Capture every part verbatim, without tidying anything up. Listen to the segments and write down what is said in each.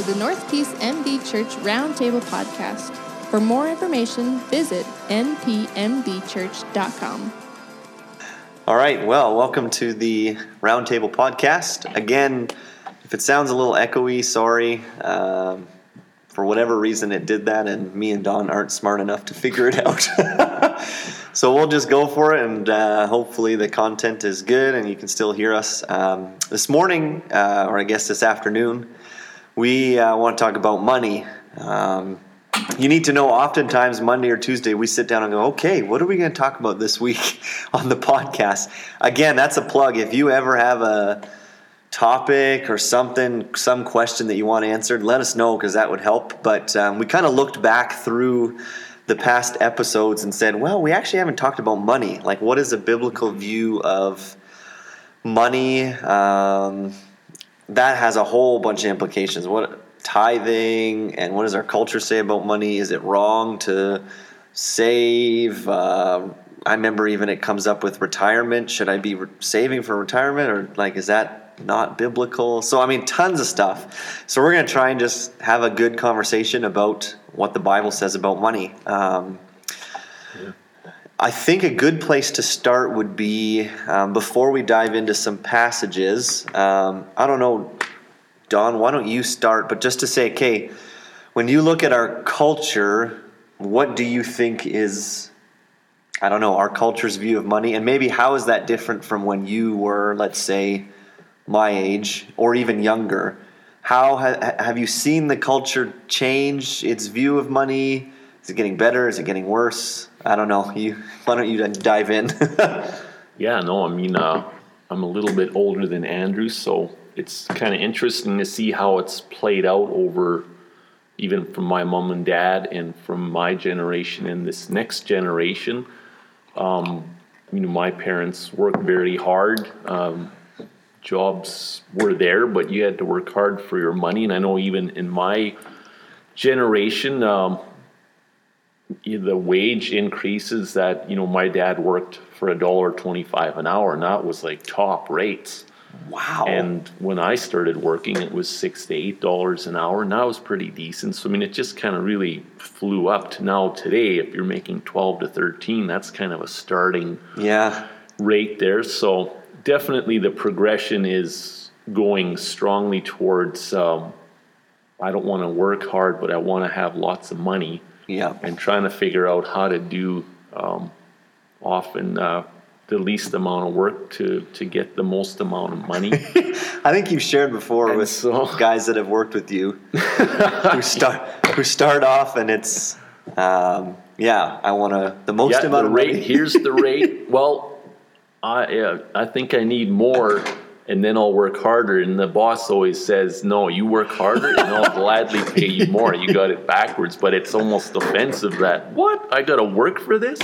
the North Peace M D Church Roundtable Podcast. For more information, visit n p m d church dot com. All right, well, welcome to the Roundtable Podcast. Again, if it sounds a little echoey, sorry. Um, for whatever reason it did that, and me and Don aren't smart enough to figure it out. So we'll just go for it, and uh, hopefully the content is good and you can still hear us. Um, this morning, uh, or I guess this afternoon, we uh, want to talk about money. Um, you need to know, oftentimes Monday or Tuesday, we sit down and go, okay, what are we going to talk about this week on the podcast? Again, that's a plug. If you ever have a topic or something, some question that you want answered, let us know, because that would help. But um, we kind of looked back through the past episodes and said, well, we actually haven't talked about money. Like, what is a biblical view of money? Um, that has a whole bunch of implications. What tithing, and what does our culture say about money? Is it wrong to save? Uh, I remember even it comes up with retirement. Should I be re- saving for retirement, or like, is that not biblical? So, I mean, tons of stuff. So we're going to try and just have a good conversation about what the Bible says about money. Um, yeah. I think a good place to start would be, um, before we dive into some passages, um, I don't know, Don, why don't you start? But just to say, okay, when you look at our culture, what do you think is, I don't know, our culture's view of money? And maybe how is that different from when you were, let's say, my age or even younger? How ha- have you seen the culture change its view of money? Is it getting better? Is it getting worse? I don't know. You, why don't you dive in? Yeah, no, I mean, uh, I'm a little bit older than Andrew, so it's kind of interesting to see how it's played out over, even from my mom and dad and from my generation and this next generation. Um, you know, my parents worked very hard. Um, jobs were there, but you had to work hard for your money. And I know even in my generation, um, the wage increases that, you know, my dad worked for a dollar twenty-five an hour, and that was like top rates. Wow. And when I started working, it was six to eight dollars an hour, and that was pretty decent. So I mean, it just kind of really flew up to now today. If you're making twelve to thirteen, that's kind of a starting yeah. rate there. So definitely the progression is going strongly towards, um, I don't want to work hard, but I want to have lots of money. Yeah. And trying to figure out how to do um, often uh, the least amount of work to, to get the most amount of money. I think you've shared before and with so, guys that have worked with you who start who start off and it's, um, yeah, I want to, the most yeah, amount the of rate, money. Here's the rate. Well, I uh, I think I need more, and then I'll work harder. And the boss always says, no, you work harder and I'll gladly pay you more. You got it backwards, but it's almost offensive that, what? I got to work for this?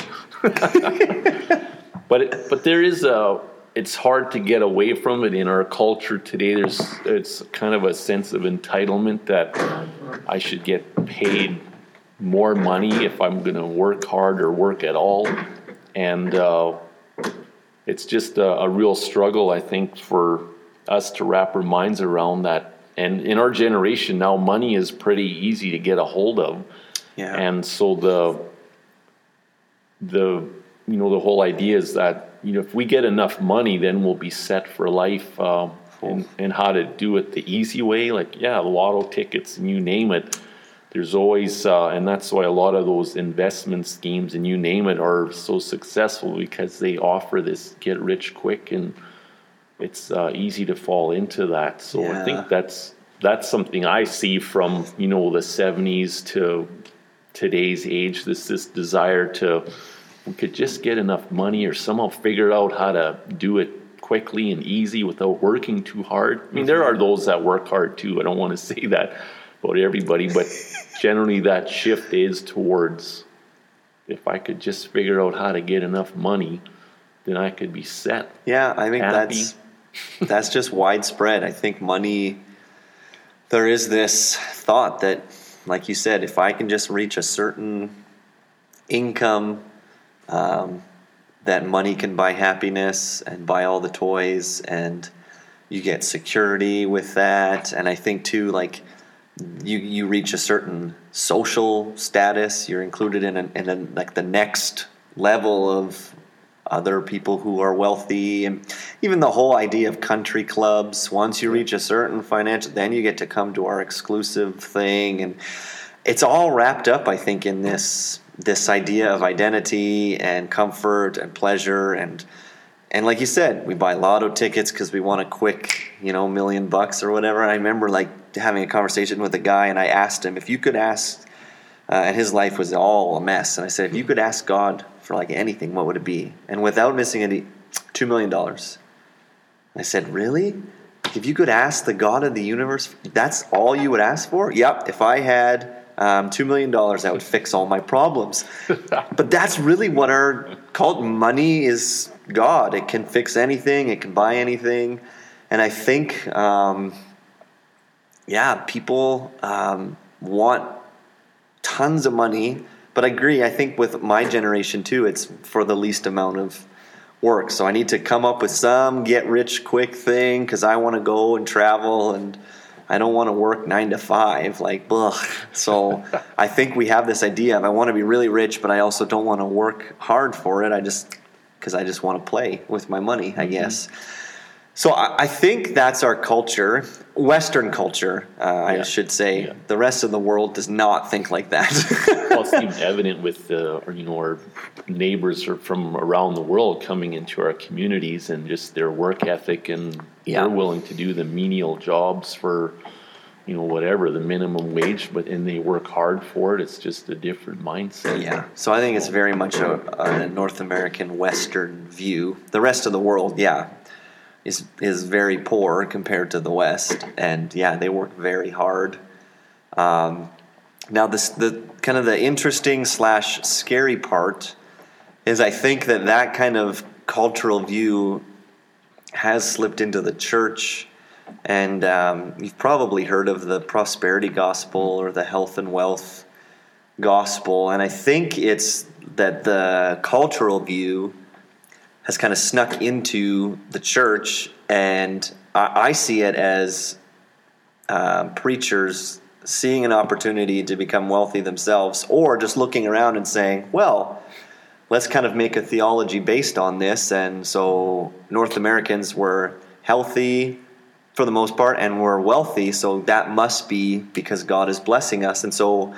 but it, but there is a, it's hard to get away from it in our culture today. There's, it's kind of a sense of entitlement that I should get paid more money if I'm going to work hard or work at all. And, uh, it's just a, a real struggle, I think, for us to wrap our minds around that. And in our generation now, money is pretty easy to get a hold of. Yeah. And so the the you know the whole idea is that, you know, if we get enough money, then we'll be set for life. Um, and, and how to do it the easy way, like yeah, lotto tickets and you name it. There's always, uh, and that's why a lot of those investment schemes and you name it are so successful, because they offer this get rich quick, and it's uh, easy to fall into that. So yeah. I think that's that's something I see from, you know, the seventies to today's age. This this desire to, we could just get enough money or somehow figure out how to do it quickly and easy without working too hard. I mean, there are those that work hard too. I don't want to say that about everybody, but generally that shift is towards, if I could just figure out how to get enough money, then I could be set. Yeah, I think happy. that's that's just widespread. I think money, there is this thought that, like you said, if I can just reach a certain income, um, that money can buy happiness and buy all the toys, and you get security with that. And I think too, like, you you reach a certain social status, you're included in an, in a, like the next level of other people who are wealthy, and even the whole idea of country clubs. Once you reach a certain financial, then you get to come to our exclusive thing, and it's all wrapped up, I think, in this this idea of identity and comfort and pleasure, and and like you said, we buy lotto tickets because we want a quick, you know, million bucks or whatever. And I remember like having a conversation with a guy, and I asked him if you could ask, uh, and his life was all a mess. And I said, if you could ask God for like anything, what would it be? And without missing any, two million dollars. I said, really? If you could ask the God of the universe, that's all you would ask for? Yep. If I had um, two million dollars, that would fix all my problems. But that's really what our cult money is. God. It can fix anything. It can buy anything. And I think, um, yeah, people um, want tons of money. But I agree. I think with my generation too, it's for the least amount of work. So I need to come up with some get rich quick thing because I want to go and travel, and I don't want to work nine to five. Like, ugh. So I think we have this idea of I want to be really rich, but I also don't want to work hard for it. I just because I just want to play with my money, I guess. Mm-hmm. So I, I think that's our culture, Western culture, uh, yeah. I should say. Yeah. The rest of the world does not think like that. Well, it seems evident with uh, you know, our neighbors from around the world coming into our communities and just their work ethic, and yeah. they're willing to do the menial jobs for, you know, whatever, the minimum wage, but and they work hard for it. It's just a different mindset. Yeah. So I think it's very much a, a North American Western view. The rest of the world, yeah, is is very poor compared to the West, and yeah, they work very hard. Um, now, this the kind of the interesting slash scary part is I think that that kind of cultural view has slipped into the church. And um, you've probably heard of the prosperity gospel or the health and wealth gospel. And I think it's that the cultural view has kind of snuck into the church. And I, I see it as uh, preachers seeing an opportunity to become wealthy themselves, or just looking around and saying, well, let's kind of make a theology based on this. And so North Americans were healthy for the most part, and we're wealthy, so that must be because God is blessing us. And so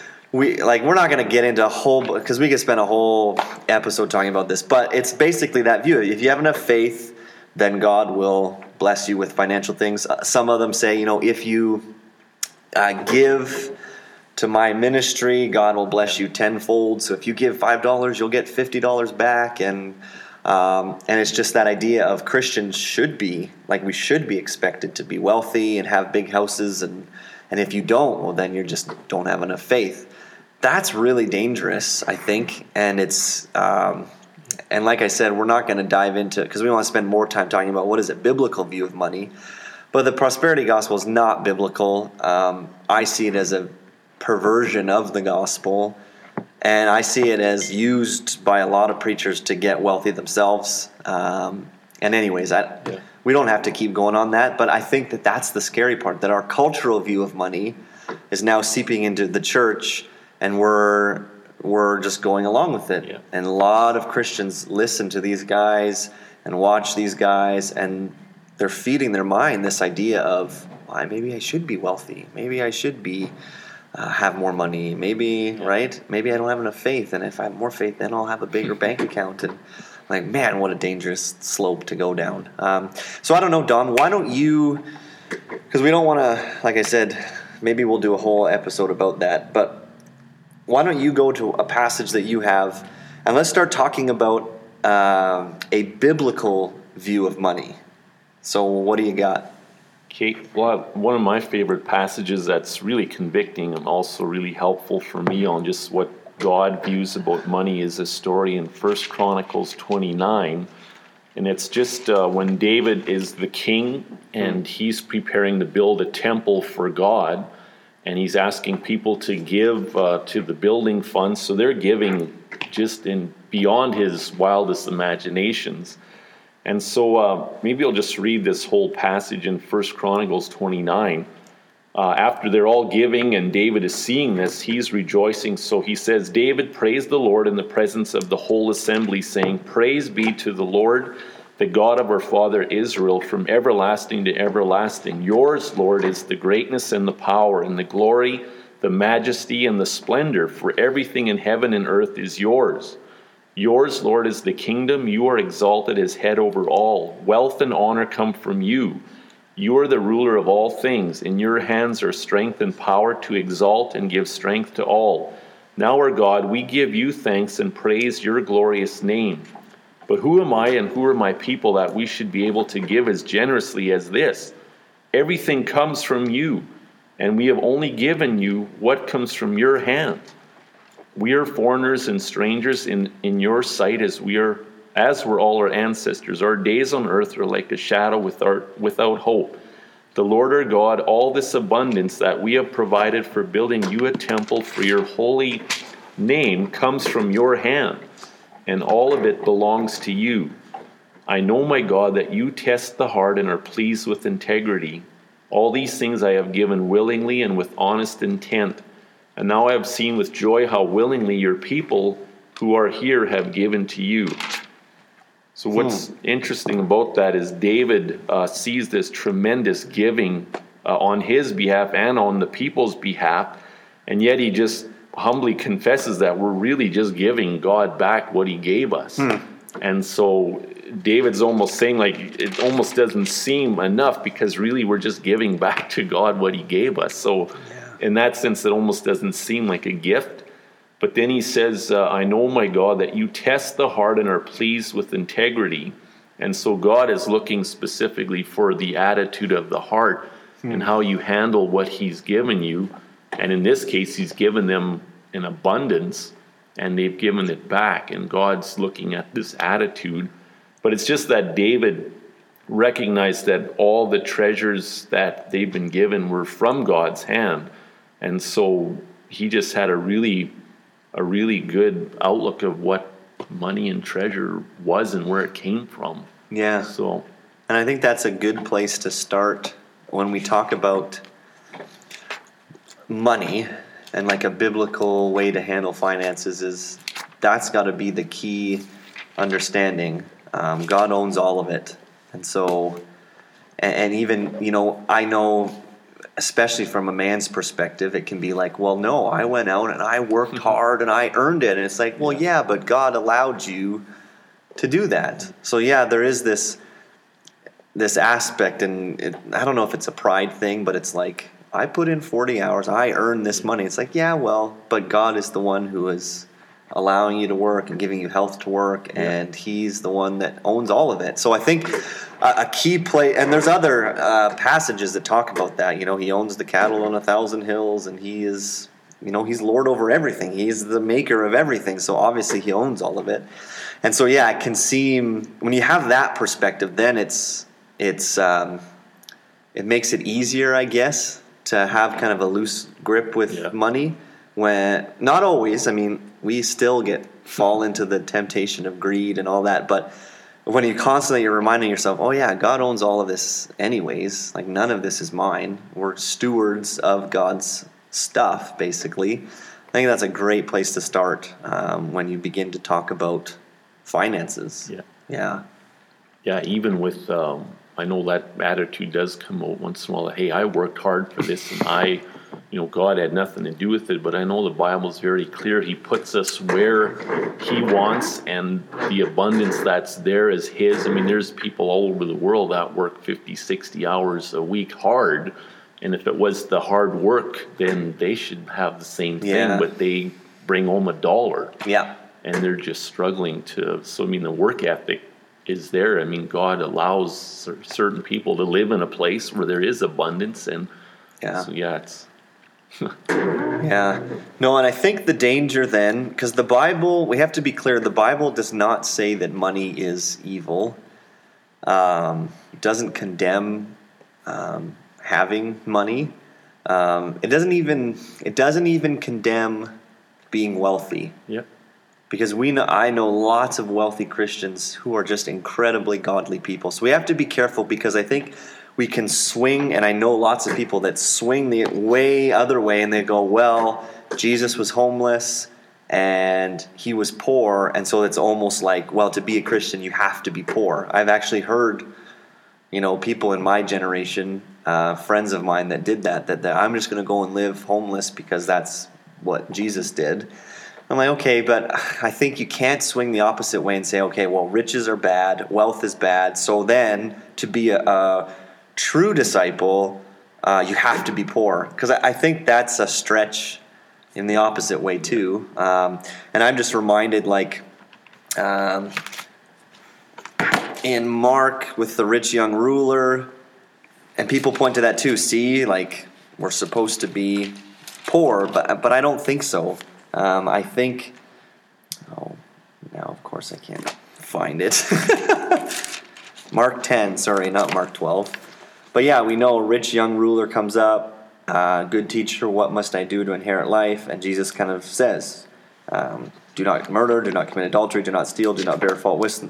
we like we're not going to get into a whole, because we could spend a whole episode talking about this, but it's basically that view. If you have enough faith, then God will bless you with financial things. Uh, some of them say, you know, if you uh, give to my ministry, God will bless you tenfold. So if you give five dollars, you'll get fifty dollars back. And Um, and it's just that idea of Christians should be, like we should be expected to be wealthy and have big houses. And, and if you don't, well, then you just don't have enough faith. That's really dangerous, I think. And it's, um, and like I said, we're not going to dive into, because we want to spend more time talking about what is a biblical view of money. But the prosperity gospel is not biblical. Um, I see it as a perversion of the gospel. And I see it as used by a lot of preachers to get wealthy themselves. Um, and anyways, I, yeah. we don't have to keep going on that. But I think that that's the scary part, that our cultural view of money is now seeping into the church, and we're we're just going along with it. Yeah. And a lot of Christians listen to these guys and watch these guys, and they're feeding their mind this idea of, well, maybe I should be wealthy. Maybe I should be... Uh, have more money, maybe, yeah. right? Maybe I don't have enough faith, and if I have more faith, then I'll have a bigger bank account. And like, man, what a dangerous slope to go down. Um, so I don't know, Don, why don't you, because we don't want to, like I said, maybe we'll do a whole episode about that, but why don't you go to a passage that you have, and let's start talking about uh, a biblical view of money. So what do you got? Okay, well, one of my favorite passages that's really convicting and also really helpful for me on just what God views about money is a story in First Chronicles twenty-nine. And it's just uh, when David is the king and he's preparing to build a temple for God, and he's asking people to give uh, to the building fund. So they're giving just in beyond his wildest imaginations. And so uh, maybe I'll just read this whole passage in First Chronicles twenty-nine. uh, after they're all giving and David is seeing this, he's rejoicing. So he says, David praised the Lord in the presence of the whole assembly, saying, Praise be to the Lord, the God of our father Israel, from everlasting to everlasting. Yours, Lord, is the greatness and the power and the glory, the majesty and the splendor, for everything in heaven and earth is yours. Yours, Lord, is the kingdom. You are exalted as head over all. Wealth and honor come from you. You are the ruler of all things. In your hands are strength and power to exalt and give strength to all. Now, our God, we give you thanks and praise your glorious name. But who am I and who are my people that we should be able to give as generously as this? Everything comes from you, and we have only given you what comes from your hand. We are foreigners and strangers in, in your sight, as we are, as were all our ancestors. Our days on earth are like a shadow without, without hope. The Lord our God, all this abundance that we have provided for building you a temple for your holy name comes from your hand, and all of it belongs to you. I know, my God, that you test the heart and are pleased with integrity. All these things I have given willingly and with honest intent. And now I have seen with joy how willingly your people who are here have given to you. So what's hmm. interesting about that is David uh, sees this tremendous giving uh, on his behalf and on the people's behalf, and yet he just humbly confesses that we're really just giving God back what he gave us. Hmm. And so David's almost saying, like, it almost doesn't seem enough because really we're just giving back to God what he gave us. So yeah. in that sense, it almost doesn't seem like a gift. But then he says, uh, I know, my God, that you test the heart and are pleased with integrity. And so God is looking specifically for the attitude of the heart hmm. and how you handle what he's given you. And in this case, he's given them in abundance, and they've given it back. And God's looking at this attitude. But it's just that David recognized that all the treasures that they've been given were from God's hand. And so he just had a really, a really good outlook of what money and treasure was and where it came from. Yeah. So, and I think that's a good place to start when we talk about money. And like a biblical way to handle finances is that's got to be the key understanding. Um, God owns all of it. And so, and, and even, you know, I know, especially from a man's perspective, it can be like, well, no, I went out and I worked hard and I earned it. And it's like, well, yeah, but God allowed you to do that. So yeah, there is this, this aspect, and it, I don't know if it's a pride thing, but it's like, I put in forty hours, I earned this money. It's like, yeah, well, but God is the one who is allowing you to work and giving you health to work, and he's the one that owns all of it. So I think a, a key play, and there's other uh, passages that talk about that. You know, he owns the cattle on a thousand hills, and he is, you know, he's Lord over everything. He's the maker of everything, so obviously he owns all of it. And so, yeah, it can seem, when you have that perspective, then it's, it's um, it makes it easier, I guess, to have kind of a loose grip with yeah. money. When not always, I mean, we still get fall into the temptation of greed and all that, but when you constantly are reminding yourself, oh yeah, God owns all of this anyways, like none of this is mine, we're stewards of God's stuff, basically. I think that's a great place to start um, when you begin to talk about finances. Yeah. Yeah. Yeah, even with um I know that attitude does come out once in a while. Hey, I worked hard for this, and I, you know, God had nothing to do with it. But I know the Bible's very clear. He puts us where he wants, and the abundance that's there is his. I mean, there's people all over the world that work fifty, sixty hours a week hard. And if it was the hard work, then they should have the same thing, yeah. but they bring home a dollar. Yeah. And they're just struggling to, so I mean, the work ethic is there. I mean, God allows certain people to live in a place where there is abundance, and yeah, so yeah, it's yeah. No, and I think the danger then, because the Bible, we have to be clear, the Bible does not say that money is evil. Um, it doesn't condemn um, having money. Um, it doesn't even it doesn't even condemn being wealthy. Yep. Because we know, I know lots of wealthy Christians who are just incredibly godly people. So we have to be careful, because I think we can swing, and I know lots of people that swing the way other way, and they go, well, Jesus was homeless and he was poor, and so it's almost like, well, to be a Christian, you have to be poor. I've actually heard, you know, people in my generation, uh, friends of mine that did that, that, that I'm just going to go and live homeless because that's what Jesus did. I'm like, okay, but I think you can't swing the opposite way and say, okay, well, riches are bad, wealth is bad, so then to be a, a true disciple, uh, you have to be poor. Because I, I think that's a stretch in the opposite way too. Um, and I'm just reminded, like, um, in Mark with the rich young ruler, and people point to that too. See, like, we're supposed to be poor, but but I don't think so. Um, I think, oh, now of course I can't find it. Mark ten, sorry, not Mark twelve. But yeah, we know a rich young ruler comes up, uh, good teacher, what must I do to inherit life? And Jesus kind of says, um, do not murder, do not commit adultery, do not steal, do not bear false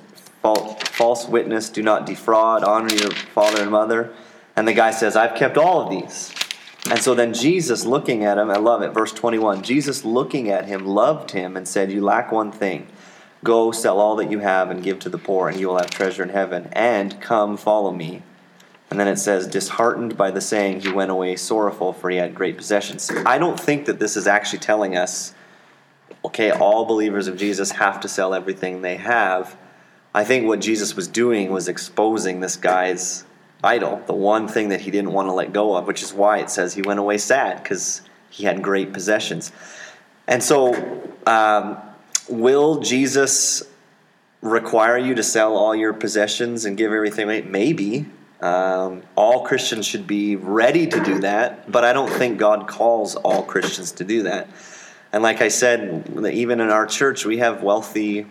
witness, do not defraud, honor your father and mother. And the guy says, I've kept all of these. And so then Jesus looking at him, I love it, verse twenty-one, Jesus looking at him loved him and said, you lack one thing. Go sell all that you have and give to the poor, and you will have treasure in heaven. And come follow me. And then it says, disheartened by the saying, he went away sorrowful, for he had great possessions. I don't think that this is actually telling us, okay, all believers of Jesus have to sell everything they have. I think what Jesus was doing was exposing this guy's idol, the one thing that he didn't want to let go of, which is why it says he went away sad, because he had great possessions. And so, um, will Jesus require you to sell all your possessions and give everything away? Maybe. Um, all Christians should be ready to do that, but I don't think God calls all Christians to do that. And like I said, even in our church, we have wealthy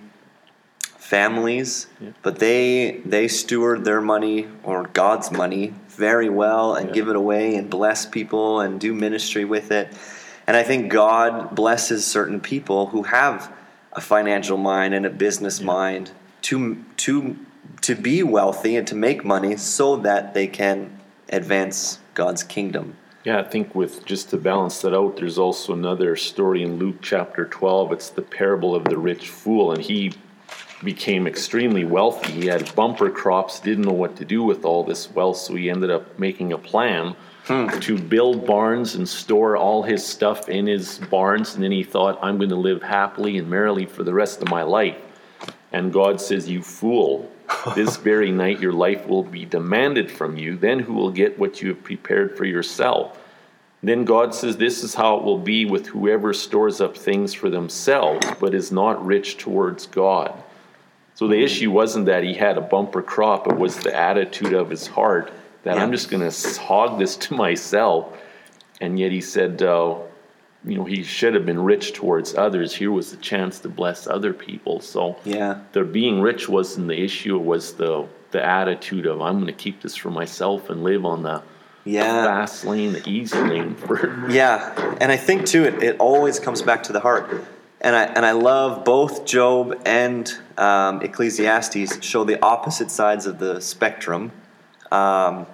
families, yeah. but they they steward their money, or God's money, very well, and yeah. give it away and bless people and do ministry with it. And I think God blesses certain people who have a financial mind and a business yeah. mind to to to be wealthy and to make money so that they can advance God's kingdom. Yeah, I think with just to balance that out, there's also another story in Luke chapter twelve. It's the parable of the rich fool, and he became extremely wealthy. He had bumper crops, didn't know what to do with all this wealth, so he ended up making a plan hmm. to build barns and store all his stuff in his barns, and then he thought, I'm going to live happily and merrily for the rest of my life. And God says, you fool, this very night your life will be demanded from you. Then who will get what you have prepared for yourself? Then God says, this is how it will be with whoever stores up things for themselves, but is not rich towards God. So the issue wasn't that he had a bumper crop, it was the attitude of his heart that yeah. I'm just going to hog this to myself. And yet he said, uh, you know, he should have been rich towards others. Here was a chance to bless other people. So yeah. the being rich wasn't the issue, it was the, the attitude of, I'm going to keep this for myself and live on the, yeah. the fast lane, the easy lane. For yeah, and I think too, it, it always comes back to the heart. And I and I love both Job and um, Ecclesiastes show the opposite sides of the spectrum. Um,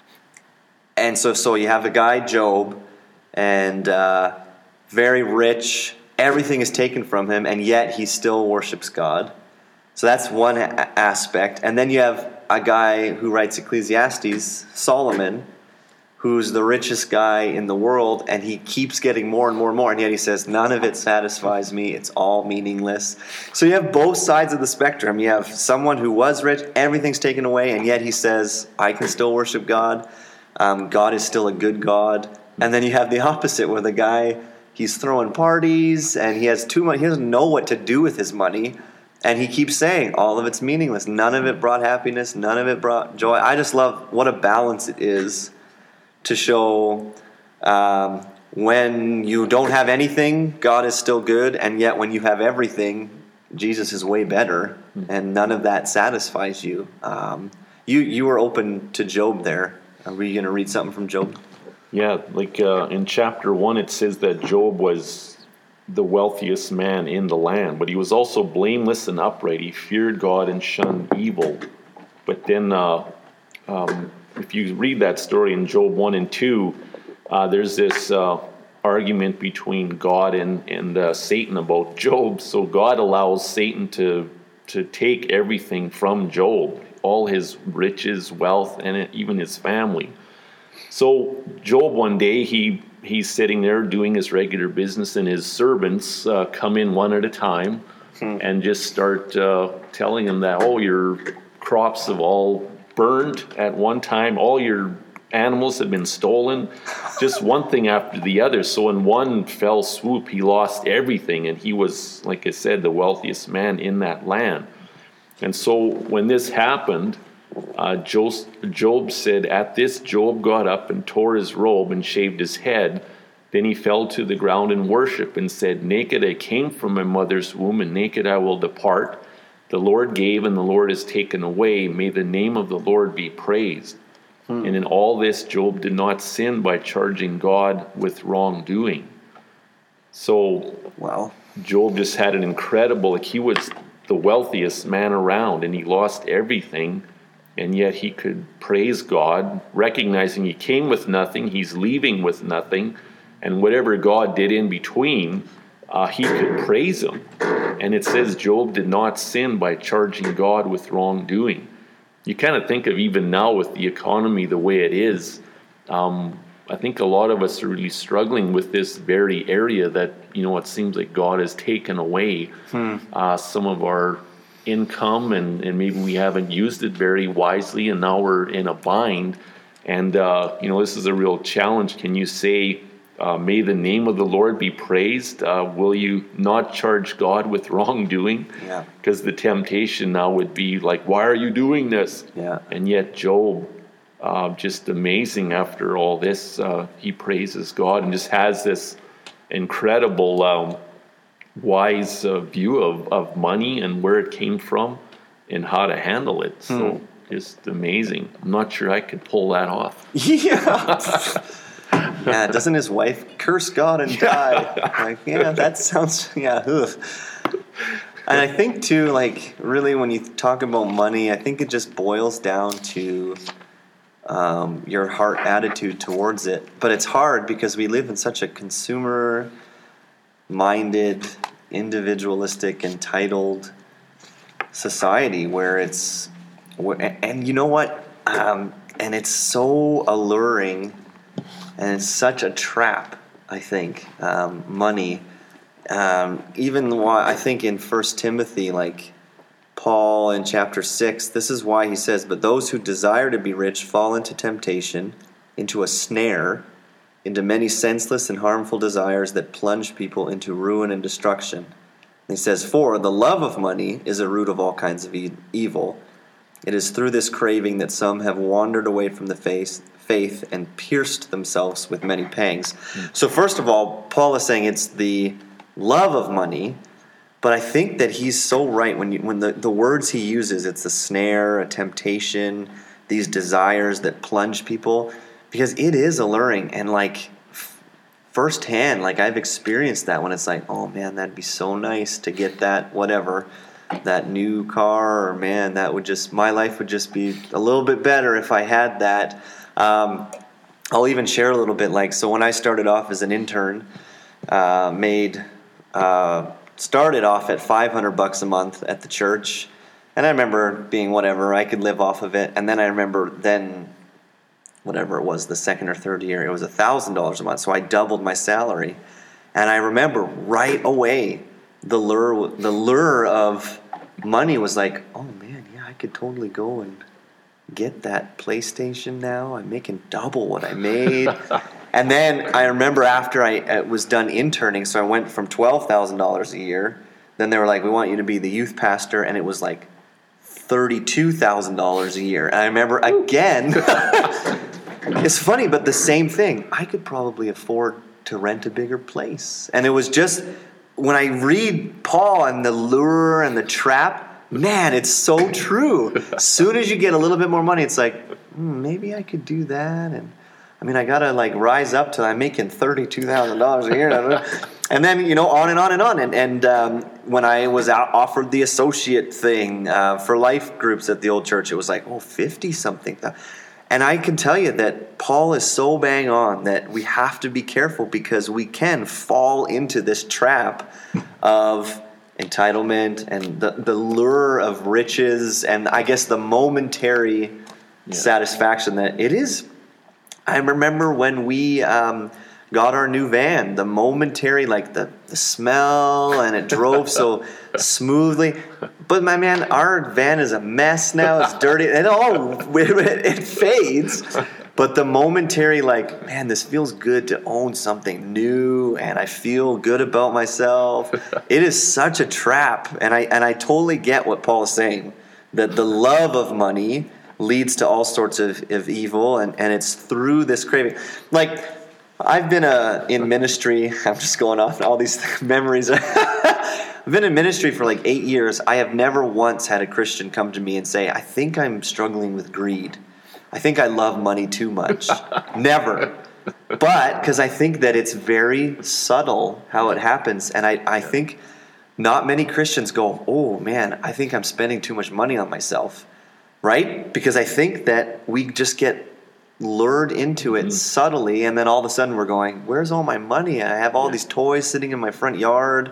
and so so you have a guy, Job, and uh, very rich. Everything is taken from him, and yet he still worships God. So that's one a- aspect. And then you have a guy who writes Ecclesiastes, Solomon, who's the richest guy in the world, and he keeps getting more and more and more, and yet he says, none of it satisfies me, it's all meaningless. So you have both sides of the spectrum. You have someone who was rich, everything's taken away, and yet he says, I can still worship God. Um, God is still a good God. And then you have the opposite, where the guy, he's throwing parties, and he has too much, he doesn't know what to do with his money, and he keeps saying, all of it's meaningless. None of it brought happiness, none of it brought joy. I just love what a balance it is to show um, when you don't have anything, God is still good, and yet when you have everything, Jesus is way better, and none of that satisfies you. Um, you you were open to Job there. Are we going to read something from Job? Yeah, like uh, in chapter one, it says that Job was the wealthiest man in the land, but he was also blameless and upright. He feared God and shunned evil. But then uh, um, if you read that story in Job one and two, uh, there's this uh, argument between God and, and uh, Satan about Job. So God allows Satan to to take everything from Job, all his riches, wealth, and even his family. So Job, one day, he he's sitting there doing his regular business, and his servants uh, come in one at a time hmm. and just start uh, telling him that, oh, your crops have all burned at one time, all your animals have been stolen, just one thing after the other. So in one fell swoop, he lost everything, and he was, like I said, the wealthiest man in that land. And so when this happened, uh, Job said, at this Job got up and tore his robe and shaved his head. Then he fell to the ground in worship and said, naked I came from my mother's womb, and naked I will depart. The Lord gave, and the Lord has taken away. May the name of the Lord be praised. Hmm. And in all this, Job did not sin by charging God with wrongdoing. So, wow. Job just had an incredible, like he was the wealthiest man around, and he lost everything, and yet he could praise God, recognizing he came with nothing, he's leaving with nothing, and whatever God did in between, uh, he could praise him. And it says Job did not sin by charging God with wrongdoing. You kind of think of even now with the economy the way it is, um, I think a lot of us are really struggling with this very area that, you know, it seems like God has taken away hmm. uh, some of our income, and, and maybe we haven't used it very wisely, and now we're in a bind. And, uh, you know, this is a real challenge. Can you say, uh, may the name of the Lord be praised? Uh, will you not charge God with wrongdoing? Yeah. Because the temptation now would be like, why are you doing this? Yeah. And yet Job, uh, just amazing after all this, uh, he praises God and just has this incredible um, wise uh, view of, of money and where it came from and how to handle it. So hmm. just amazing. I'm not sure I could pull that off. Yeah. Yeah, doesn't his wife curse God and die? Like, yeah, that sounds, yeah. Ugh. And I think, too, like, really when you talk about money, I think it just boils down to um, your heart attitude towards it. But it's hard because we live in such a consumer-minded, individualistic, entitled society where it's, and you know what? Um, and it's so alluring. And it's such a trap, I think, um, money. Um, even why I think in First Timothy, like Paul in chapter six, this is why he says, but those who desire to be rich fall into temptation, into a snare, into many senseless and harmful desires that plunge people into ruin and destruction. And he says, for the love of money is a root of all kinds of e- evil. It is through this craving that some have wandered away from the faith, faith and pierced themselves with many pangs. Mm. So first of all, Paul is saying it's the love of money, but I think that he's so right when you, when the, the words he uses, it's a snare, a temptation, these desires that plunge people, because it is alluring. And like f- firsthand, like I've experienced that when it's like, oh man, that'd be so nice to get that whatever, that new car, or man, that would just, my life would just be a little bit better if I had that. Um, I'll even share a little bit, like, so when I started off as an intern, uh, made, uh, started off at five hundred bucks a month at the church, and I remember being whatever, I could live off of it, and then I remember then, whatever it was, the second or third year, it was one thousand dollars a month, so I doubled my salary, and I remember right away, the lure, the lure of money was like, oh man, yeah, I could totally go and get that PlayStation now. I'm making double what I made. And then I remember after I was done interning, so I went from twelve thousand dollars a year. Then they were like, we want you to be the youth pastor, and it was like thirty-two thousand dollars a year. And I remember again, it's funny, but the same thing. I could probably afford to rent a bigger place. And it was just, when I read Paul and the lure and the trap, man, it's so true. As soon as you get a little bit more money, it's like, hmm, maybe I could do that. And I mean, I got to like rise up till I'm making thirty-two thousand dollars a year. And then, you know, on and on and on. And, and um, when I was out, offered the associate thing uh, for life groups at the old church, it was like, oh, fifty something. And I can tell you that Paul is so bang on that we have to be careful, because we can fall into this trap of entitlement and the, the lure of riches and I guess the momentary yeah. satisfaction that it is. I remember when we um, got our new van, the momentary, like the, the smell, and it drove so smoothly. But my man, our van is a mess now. It's dirty. And all it, it fades. But the momentary, like, man, this feels good to own something new, and I feel good about myself. It is such a trap. And I and I totally get what Paul is saying, that the love of money leads to all sorts of, of evil, and, and it's through this craving. Like, I've been uh, in ministry. I'm just going off all these memories. I've been in ministry for like eight years. I have never once had a Christian come to me and say, I think I'm struggling with greed. I think I love money too much. Never. But because I think that it's very subtle how it happens. And I, I think not many Christians go, oh man, I think I'm spending too much money on myself. Right? Because I think that we just get lured into it mm-hmm. subtly, and then all of a sudden we're going, where's all my money? I have all yeah. these toys sitting in my front yard,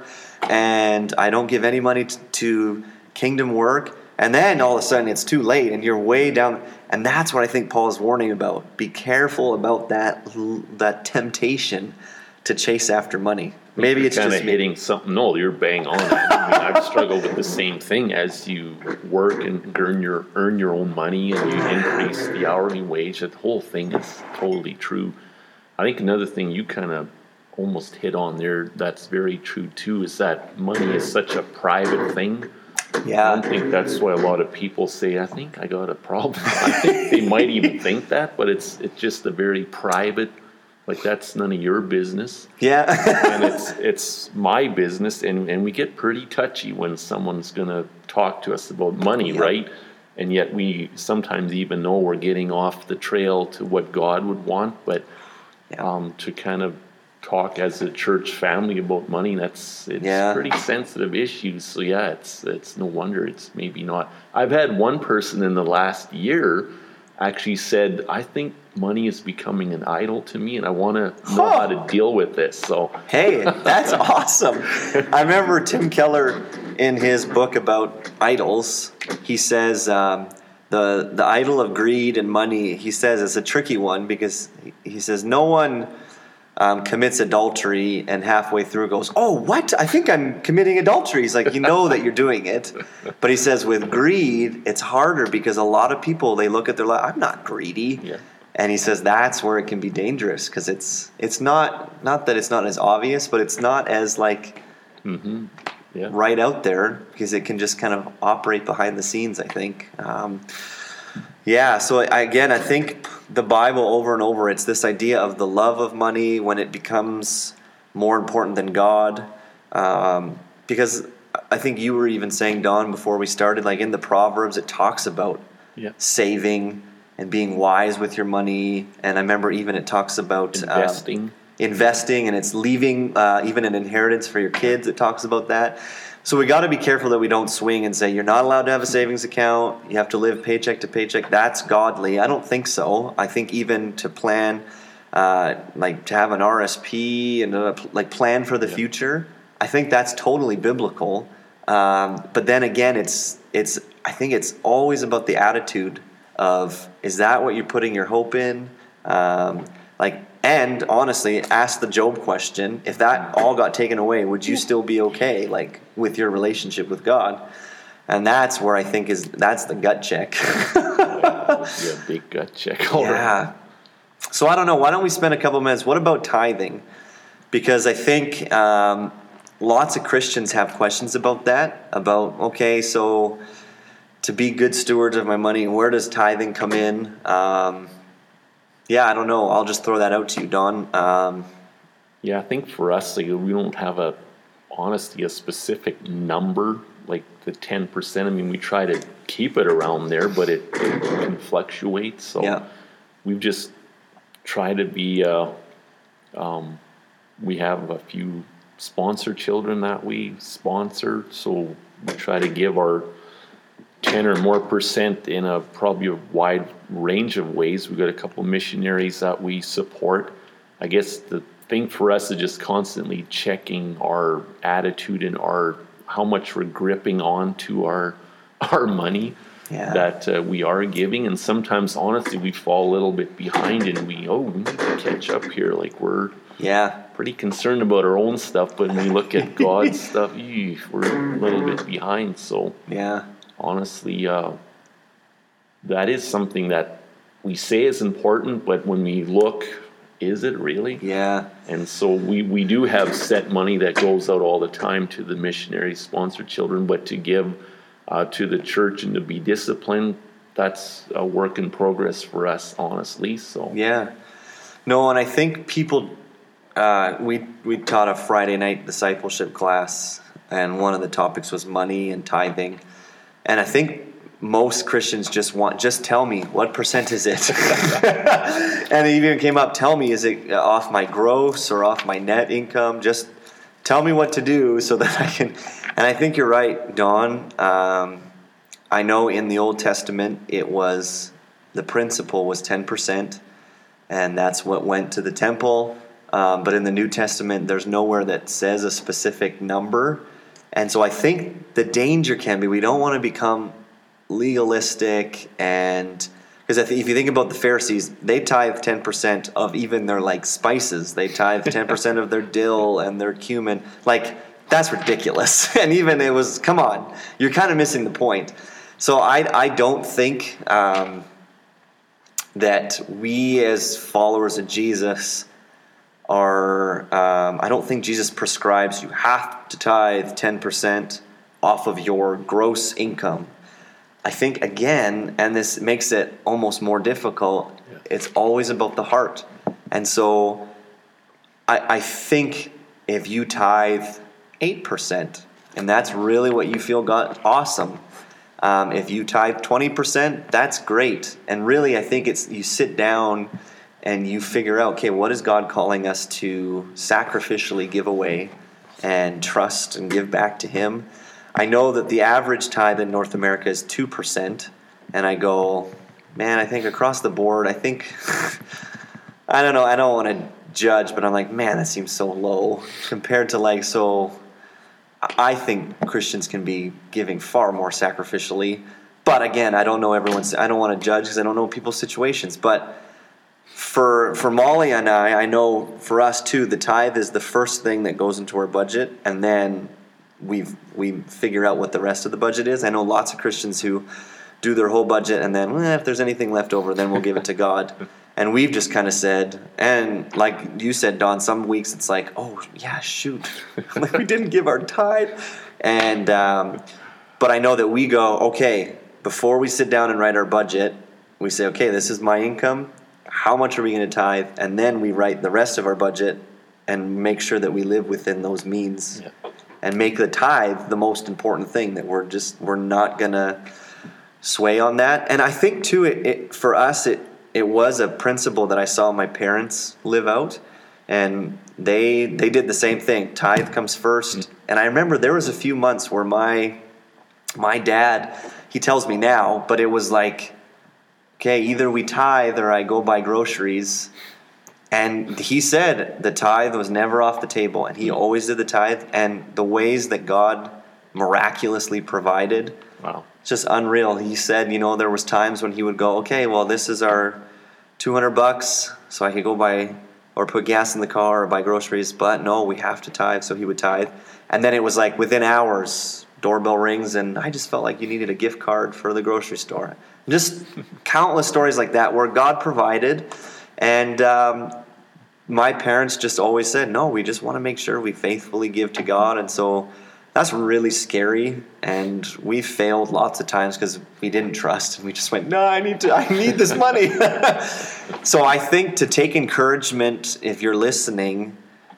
and I don't give any money t- to kingdom work. And then all of a sudden it's too late, and you're way down. And that's what I think Paul is warning about. Be careful about that that temptation to chase after money. Maybe you're it's kind just of hitting something. No, you're bang on. I mean, I've struggled with the same thing. As you work and earn your earn your own money, and you increase the hourly wage, that whole thing is totally true. I think another thing you kind of almost hit on there that's very true too is that money is such a private thing. Yeah. I don't think that's why a lot of people say, I think I got a problem. I think they might even think that, but it's it's just a very private, like that's none of your business. Yeah. And it's it's my business, and, and we get pretty touchy when someone's going to talk to us about money, yeah. right? And yet we sometimes even know we're getting off the trail to what God would want, but yeah. um, to kind of talk as a church family about money, that's it's yeah. pretty sensitive issues. So yeah, it's it's no wonder it's maybe not. I've had one person in the last year actually said, I think money is becoming an idol to me, and I want to know huh. how to deal with this. So hey, that's awesome. I remember Tim Keller in his book about idols, he says um, the the idol of greed and money, he says it's a tricky one, because he says no one Um, commits adultery and halfway through goes, oh, what? I think I'm committing adultery. He's like, you know that you're doing it. But he says with greed, it's harder, because a lot of people, they look at their life, I'm not greedy. Yeah. And he says that's where it can be dangerous, because it's it's not, not that it's not as obvious, but it's not as like mm-hmm. yeah. right out there, because it can just kind of operate behind the scenes, I think. Um, yeah, so I, again, I think the Bible over and over, it's this idea of the love of money when it becomes more important than God. Um, because I think you were even saying, Don, before we started, like in the Proverbs, it talks about yeah. saving and being wise with your money. And I remember even it talks about investing. Um, investing, and it's leaving uh, even an inheritance for your kids. It talks about that. So we got to be careful that we don't swing and say, you're not allowed to have a savings account, you have to live paycheck to paycheck. That's godly. I don't think so. I think even to plan, uh, like to have an R S P and uh, like plan for the yeah. future, I think that's totally biblical. Um, but then again, it's it's. I think it's always about the attitude of, is that what you're putting your hope in? Um, like. And honestly, ask the Job question. If that all got taken away, would you still be okay, like with your relationship with God? And that's where I think is that's the gut check. Yeah, big gut check. All yeah. Right. So I don't know. Why don't we spend a couple of minutes? What about tithing? Because I think um, lots of Christians have questions about that. About okay, so to be good stewards of my money, where does tithing come in? Um, Yeah, I don't know. I'll just throw that out to you, Don. Um, yeah, I think for us, like, we don't have a, honestly, a specific number, like the ten percent. I mean, we try to keep it around there, but it, it can fluctuate. So yeah. we've just tried to be, uh, um, we have a few sponsored children that we sponsor. So we try to give our ten or more percent in a probably a wide range of ways. We've got a couple of missionaries that we support. I guess the thing for us is just constantly checking our attitude and our how much we're gripping on to our our money yeah. that uh, we are giving. And sometimes, honestly, we fall a little bit behind and we, oh, we need to catch up here. Like we're yeah. pretty concerned about our own stuff, but when we look at God's stuff, eesh, we're a little bit behind. So yeah. honestly, uh, that is something that we say is important, but when we look, is it really? Yeah. And so we, we do have set money that goes out all the time to the missionary-sponsored children, but to give uh, to the church and to be disciplined, that's a work in progress for us, honestly. So yeah. No, and I think people, uh, we, we taught a Friday night discipleship class, and one of the topics was money and tithing. And I think most Christians just want, just tell me, what percent is it? And it even came up, tell me, is it off my gross or off my net income? Just tell me what to do so that I can. And I think you're right, Don. Um, I know in the Old Testament, it was, the principle was ten percent, and that's what went to the temple. Um, but in the New Testament, there's nowhere that says a specific number. And so I think the danger can be, we don't want to become legalistic, and because if, if you think about the Pharisees, they tithe ten percent of even their like spices. They tithe ten percent of their dill and their cumin. Like, that's ridiculous. And even it was, come on, you're kind of missing the point. So I I don't think um, that we as followers of Jesus are, um, I don't think Jesus prescribes you have to tithe ten percent off of your gross income. I think, again, and this makes it almost more difficult, yeah. It's always about the heart. And so I, I think if you tithe eight percent, and that's really what you feel God, awesome. Um, if you tithe twenty percent, that's great. And really, I think it's you sit down and you figure out, okay, what is God calling us to sacrificially give away and trust and give back to Him? I know that the average tithe in North America is two percent, and I go, man, I think across the board, I think, I don't know, I don't want to judge, but I'm like, man, that seems so low compared to like, so I think Christians can be giving far more sacrificially, but again, I don't know everyone's, I don't want to judge because I don't know people's situations, but for for Molly and I, I know for us too, the tithe is the first thing that goes into our budget, and then we we figure out what the rest of the budget is. I know lots of Christians who do their whole budget and then, well, if there's anything left over, then we'll give it to God. And we've just kind of said, and like you said, Don, some weeks it's like, oh, yeah, shoot. Like we didn't give our tithe. And, um, but I know that we go, okay, before we sit down and write our budget, we say, okay, this is my income. How much are we going to tithe? And then we write the rest of our budget and make sure that we live within those means. Yeah. And make the tithe the most important thing, that we're just, we're not going to sway on that. And I think, too, it, it for us, it, it was a principle that I saw my parents live out. And they they did the same thing. Tithe comes first. Mm-hmm. And I remember there was a few months where my my dad, he tells me now, but it was like, okay, either we tithe or I go buy groceries. And he said the tithe was never off the table, and he always did the tithe. And the ways that God miraculously provided, wow, it's just unreal. He said, you know, there was times when he would go, okay, well, this is our two hundred bucks, so I could go buy or put gas in the car or buy groceries. But no, we have to tithe, so he would tithe. And then it was like within hours, doorbell rings, and I just felt like you needed a gift card for the grocery store. Just countless stories like that where God provided. And um, my parents just always said, no, we just want to make sure we faithfully give to God. And so that's really scary. And we failed lots of times because we didn't trust. And we just went, no, I need to, I need this money. So I think to take encouragement, if you're listening,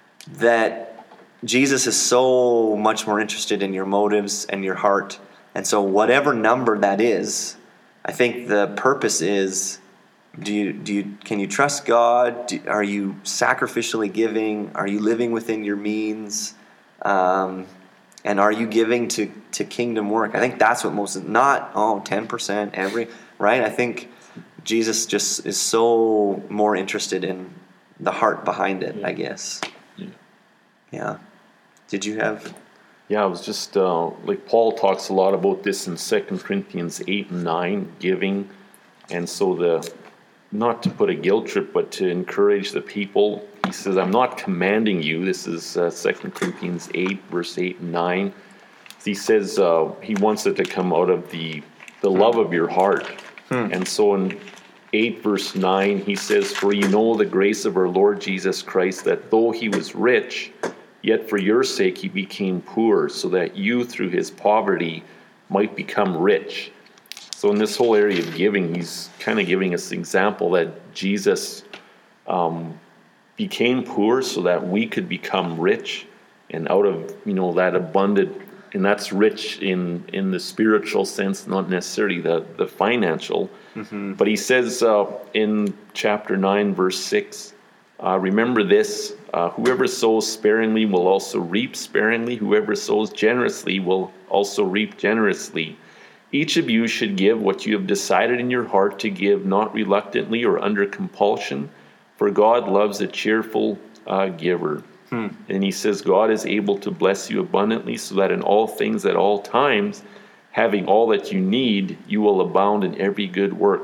that Jesus is so much more interested in your motives and your heart. And so whatever number that is, I think the purpose is, Do you do you can you trust God? Do, are you sacrificially giving? Are you living within your means? Um, And are you giving to, to kingdom work? I think that's what most, not, oh, ten percent every, right? I think Jesus just is so more interested in the heart behind it, yeah. I guess. Yeah. Yeah. Did you have... Yeah, I was just, uh, like Paul talks a lot about this in Second Corinthians eight and nine, giving. And so the, not to put a guilt trip, but to encourage the people. He says, I'm not commanding you. This is uh, Second Corinthians eight, verse eight and nine. He says uh, he wants it to come out of the, the love of your heart. Hmm. And so in eight, verse nine, he says, for you know the grace of our Lord Jesus Christ, that though he was rich, yet for your sake he became poor, so that you through his poverty might become rich. So in this whole area of giving, he's kind of giving us an example that Jesus um, became poor so that we could become rich, and out of, you know, that abundant, and that's rich in, in the spiritual sense, not necessarily the, the financial. Mm-hmm. But he says uh, in chapter nine, verse six, uh, remember this, uh, whoever sows sparingly will also reap sparingly. Whoever sows generously will also reap generously. Each of you should give what you have decided in your heart to give, not reluctantly or under compulsion, for God loves a cheerful uh, giver. Hmm. And he says, God is able to bless you abundantly, so that in all things at all times, having all that you need, you will abound in every good work.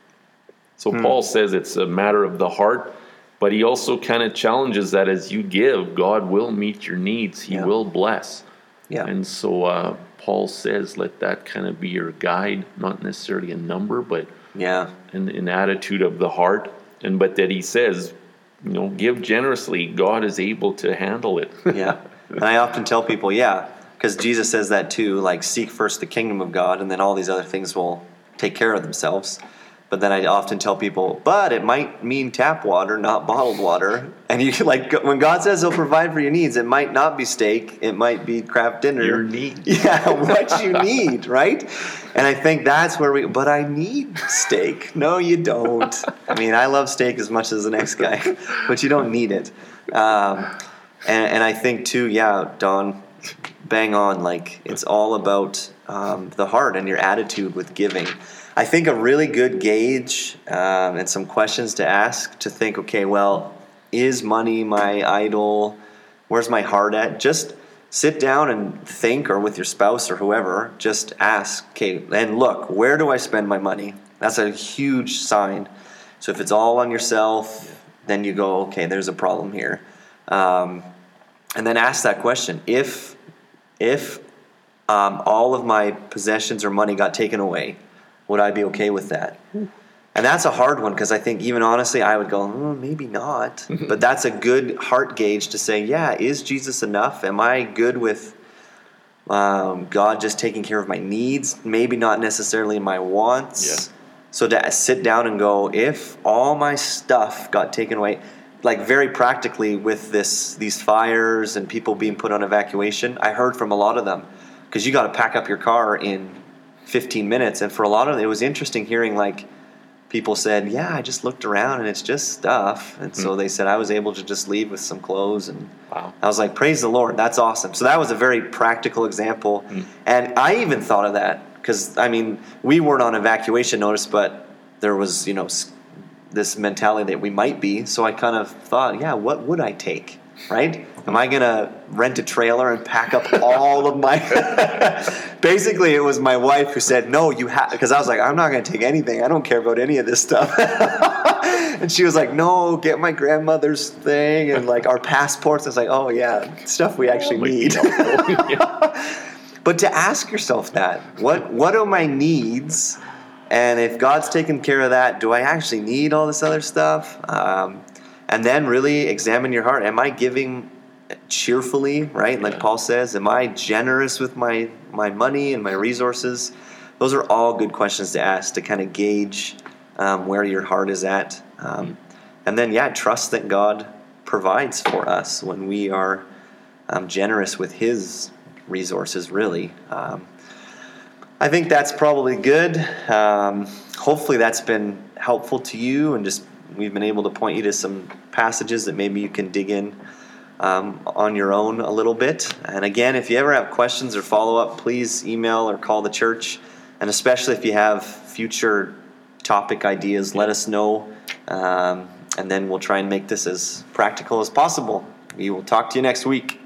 So hmm. Paul says it's a matter of the heart, but he also kind of challenges that as you give, God will meet your needs. He yeah. will bless. Yeah. And so uh, Paul says, let that kind of be your guide, not necessarily a number, but yeah, an, an attitude of the heart. And but that he says, you know, give generously. God is able to handle it. Yeah. And I often tell people, yeah, because Jesus says that too, like seek first the kingdom of God, and then all these other things will take care of themselves. But then I often tell people, but it might mean tap water, not bottled water. And you like when God says he'll provide for your needs, it might not be steak, it might be craft dinner. Your need. Yeah, what you need, right? And I think that's where we, but I need steak. No, you don't. I mean, I love steak as much as the next guy, but you don't need it. Um, and, and I think too, yeah, Don, bang on, like it's all about um, the heart and your attitude with giving. I think a really good gauge um, and some questions to ask to think, okay, well, is money my idol? Where's my heart at? Just sit down and think, or with your spouse or whoever, just ask, okay, and look, where do I spend my money? That's a huge sign. So if it's all on yourself, then you go, okay, there's a problem here. Um, and then ask that question. If, if um, all of my possessions or money got taken away, would I be okay with that? And that's a hard one, because I think even honestly I would go, oh, maybe not. But that's a good heart gauge to say, yeah, is Jesus enough? Am I good with um, God just taking care of my needs? Maybe not necessarily my wants. Yeah. So to sit down and go, if all my stuff got taken away, like very practically with this these fires and people being put on evacuation, I heard from a lot of them, because you got to pack up your car in fifteen minutes, and for a lot of them it was interesting hearing like people said, yeah, I just looked around and it's just stuff, and mm-hmm. so they said I was able to just leave with some clothes, and wow. I was like, praise the Lord, that's awesome. So that was a very practical example. Mm-hmm. And I even thought of that, because I mean we weren't on evacuation notice, but there was, you know, this mentality that we might be, so I kind of thought, yeah, what would I take? Right? Am I going to rent a trailer and pack up all of my... Basically, it was my wife who said, no, you have... Because I was like, I'm not going to take anything. I don't care about any of this stuff. And she was like, no, get my grandmother's thing and like our passports. I was like, oh, yeah, stuff we actually oh, need. But to ask yourself that, what what are my needs? And if God's taking care of that, do I actually need all this other stuff? Um, and then really examine your heart. Am I giving cheerfully, right? Like yeah. Paul says, am I generous with my, my money and my resources? Those are all good questions to ask to kind of gauge um, where your heart is at. Um, and then, yeah, trust that God provides for us when we are um, generous with his resources, really. Um, I think that's probably good. Um, hopefully that's been helpful to you, and just we've been able to point you to some passages that maybe you can dig in um, on your own a little bit. And again, if you ever have questions or follow-up, please email or call the church. And especially if you have future topic ideas, let us know. Um, and then we'll try and make this as practical as possible. We will talk to you next week.